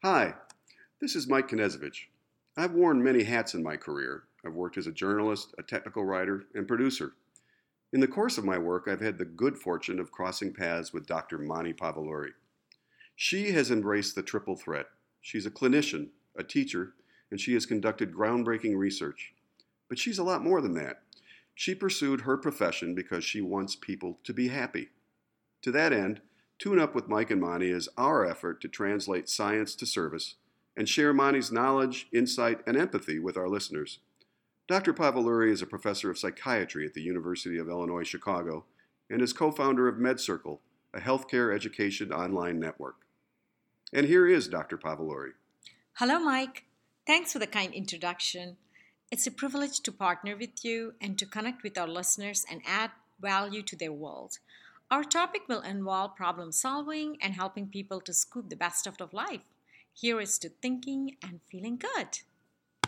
Hi, this is Mike Knezovich. I've worn many hats in my career. I've worked as a journalist, a technical writer, and producer. In the course of my work, I've had the good fortune of crossing paths with Dr. Mani Pavaluri. She has embraced the triple threat. She's a clinician, a teacher, and she has conducted groundbreaking research. But she's a lot more than that. She pursued her profession because she wants people to be happy. To that end, Tune Up with Mike and Mani is our effort to translate science to service and share Mani's knowledge, insight, and empathy with our listeners. Dr. Pavaluri is a professor of psychiatry at the University of Illinois Chicago and is co-founder of MedCircle, a healthcare education online network. And here is Dr. Pavaluri. Hello, Mike. Thanks for the kind introduction. It's a privilege to partner with you and to connect with our listeners and add value to their world. Our topic will involve problem solving and helping people to scoop the best out of life. Here is to thinking and feeling good.